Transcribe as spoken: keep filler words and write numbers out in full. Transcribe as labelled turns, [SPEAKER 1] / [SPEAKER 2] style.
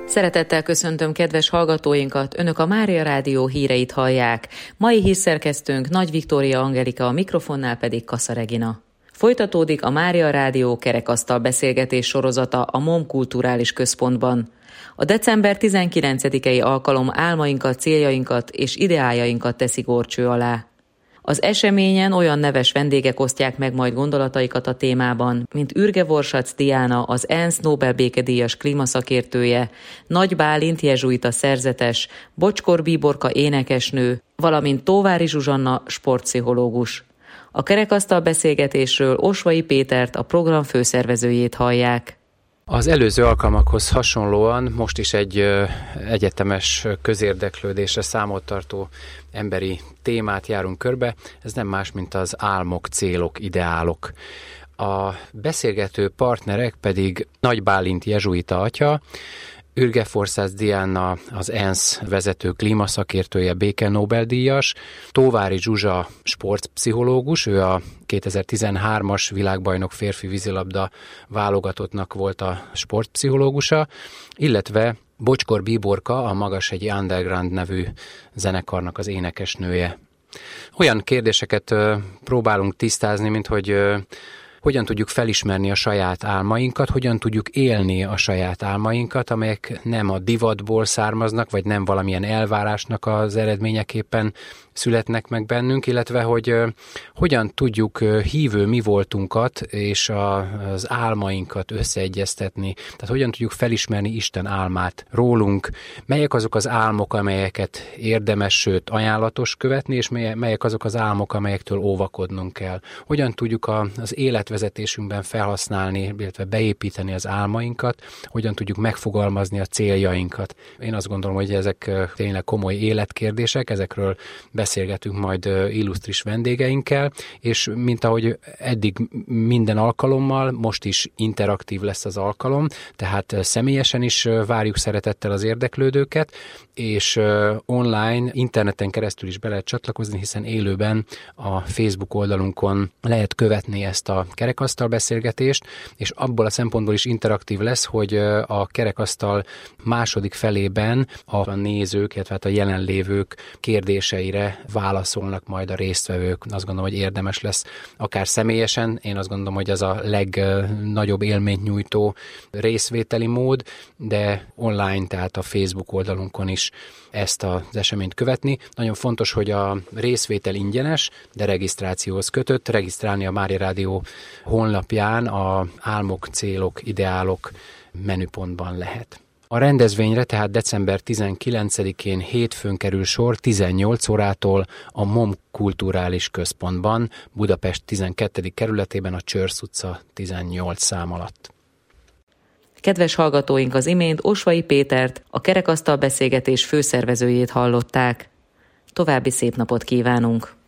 [SPEAKER 1] Szeretettel köszöntöm kedves hallgatóinkat, Önök a Mária Rádió híreit hallják. Mai hírszerkesztőnk Nagy Viktória Angelika, a mikrofonnál pedig Kassa Regina. Folytatódik a Mária Rádió kerekasztal beszélgetés sorozata a MOM Kulturális Központban. A december tizenkilencedikei alkalom álmainkat, céljainkat és ideájainkat teszi górcső alá. Az eseményen olyan neves vendégek osztják meg majd gondolataikat a témában, mint Ürge Vorsac Diana, az ENSZ Nobel békedíjas klímaszakértője, Nagy Bálint jezsuita szerzetes, Bocskor Bíborka énekesnő, valamint Tóvári Zsuzsanna sportpszichológus. A kerekasztal beszélgetésről Osvai Pétert, a program főszervezőjét hallják.
[SPEAKER 2] Az előző alkalmakhoz hasonlóan most is egy ö, egyetemes közérdeklődésre számot tartó emberi témát járunk körbe. Ez nem más, mint az álmok, célok, ideálok. A beszélgető partnerek pedig Nagy Bálint jezsuita atya, Ürge Vorsac Diana, az ENSZ vezető klímaszakértője, béke Nobel-díjas, Tóvári Zsuzsa sportpszichológus, ő a kétezer-tizenhármas világbajnok férfi vízilabda válogatottnak volt a sportpszichológusa, illetve Bocskor Bíborka, a Magashegyi Underground nevű zenekarnak az énekesnője. Olyan kérdéseket próbálunk tisztázni, mint hogy hogyan tudjuk felismerni a saját álmainkat, hogyan tudjuk élni a saját álmainkat, amelyek nem a divatból származnak, vagy nem valamilyen elvárásnak az eredményeképpen születnek meg bennünk, illetve hogy uh, hogyan tudjuk uh, hívő mi voltunkat és a, az álmainkat összeegyeztetni. Tehát hogyan tudjuk felismerni Isten álmát rólunk, melyek azok az álmok, amelyeket érdemes, sőt ajánlatos követni, és melyek azok az álmok, amelyektől óvakodnunk kell. Hogyan tudjuk a, az életvezetésünkben felhasználni, illetve beépíteni az álmainkat, hogyan tudjuk megfogalmazni a céljainkat. Én azt gondolom, hogy ezek uh, tényleg komoly életkérdések, ezekről beszélgetünk majd illusztris vendégeinkkel, és mint ahogy eddig minden alkalommal, most is interaktív lesz az alkalom, tehát személyesen is várjuk szeretettel az érdeklődőket, és online, interneten keresztül is be lehet csatlakozni, hiszen élőben a Facebook oldalunkon lehet követni ezt a kerekasztal beszélgetést, és abból a szempontból is interaktív lesz, hogy a kerekasztal második felében a nézők, illetve a jelenlévők kérdéseire válaszolnak majd a résztvevők. Azt gondolom, hogy érdemes lesz akár személyesen, én azt gondolom, hogy ez a legnagyobb élményt nyújtó részvételi mód, de online, tehát a Facebook oldalunkon is ezt az eseményt követni. Nagyon fontos, hogy a részvétel ingyenes, de regisztrációhoz kötött. Regisztrálni a Mária Rádió honlapján a álmok, célok, ideálok menüpontban lehet. A rendezvényre tehát december tizenkilencedikén hétfőn kerül sor tizennyolc órától a MOM Kulturális Központban, Budapest tizenkettedik kerületében, a Csörsz utca tizennyolc szám alatt.
[SPEAKER 1] Kedves hallgatóink, az imént Osvai Pétert, a kerekasztal beszélgetés főszervezőjét hallották. További szép napot kívánunk!